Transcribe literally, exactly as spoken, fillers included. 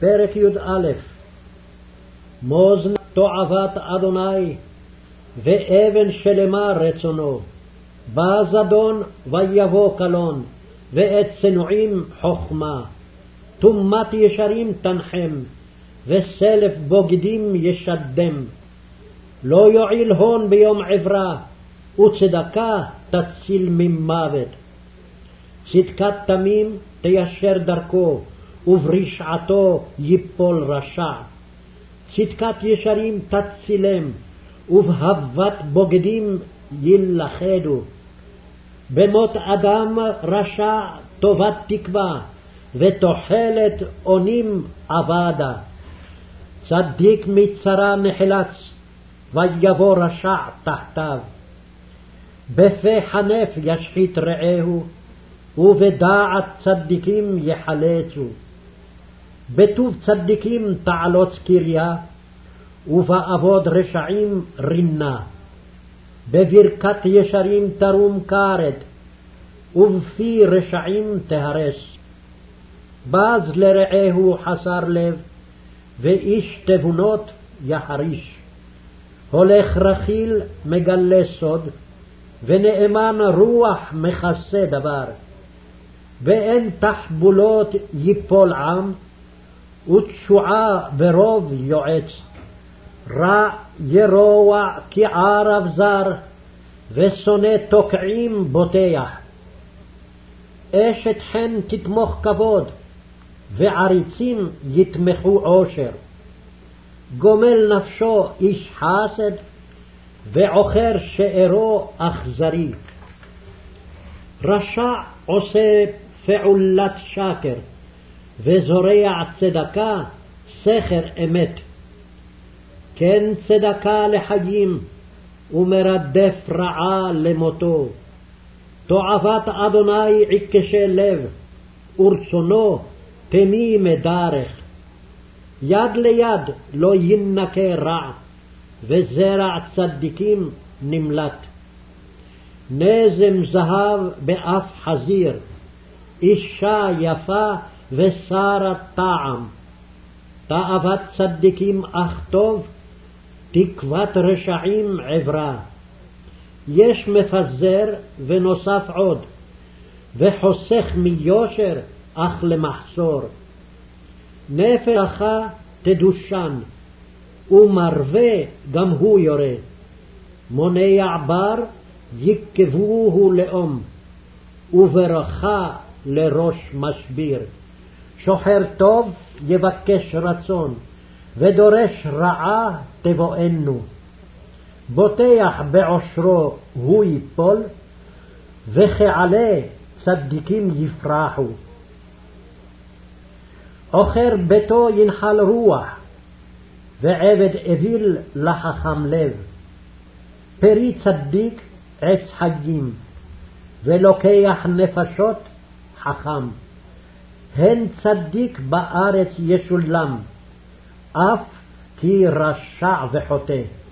פרק י"א. מאזן תועבת אדוני, ואבן שלמה רצונו. בא זדון ויבוא קלון, ואת צנועים חכמה. תומת ישרים תנחם, וסלף בוגדים ישדם. לא יועיל הון ביום עברה, וצדקה תציל ממוות. צדקת תמים תיישר דרכו, וברשעתו ייפול רשע. צדקת ישרים תצילם, ובהבת בוגדים יילכדו. במות אדם רשע טובת תקווה, ותוחלת אונים אבדה. צדיק מצרה נחלץ, ויבוא רשע תחתיו. בפה חנף ישחית רעהו, ובדעת צדיקים יחלצו. בטוב צדיקים תעלוץ קריה, ובאבוד רשעים רינה. בברכת ישרים תרום כרת, ובפי רשעים תהרס. בז לרעהו חסר לב, ואיש תבונות יחריש. הולך רכיל מגלה סוד, ונאמן רוח מכסה דבר. ואין תחבולות ייפול עם, ותשועה ברוב יועץ. רע ירוע כערב זר, ושונא תוקעים בוטח. אשת חן תתמוך כבוד, ועריצים יתמכו עושר. גומל נפשו איש חסד, ועוכר שארו אכזרי. רשע עושה פעולת שקר, וזורע צדקה סכר אמת. כן צדקה לחיים, ומרדף רעה למותו. תועבת אדוני עיקשי לב, ורצונו תמי מדרך. יד ליד לא ינקה רע, וזרע צדיקים נמלט. נזם זהב באף חזיר, אישה יפה ושרה טעם. תאוות צדיקים אך טוב, תקוות רשעים עברה. יש מפזר ונוסף עוד, וחוסך מיושר אך למחסור. נפלך תדושן, ומרווה גם הוא יורה. מונע בר יקבוהו לאום, וברכה לראש משביר. שוחר טוב יבקש רצון, ודורש רעה תבואנו. בוטח בעושרו הוא ייפול, וכעלה צדיקים יפרחו. עוכר ביתו ינחל רוח, ועבד אוויל לחכם לב. פרי צדיק עץ חיים, ולוקח נפשות חכם. הן צדיק בארץ ישולם, אף כי רשע וחוטא.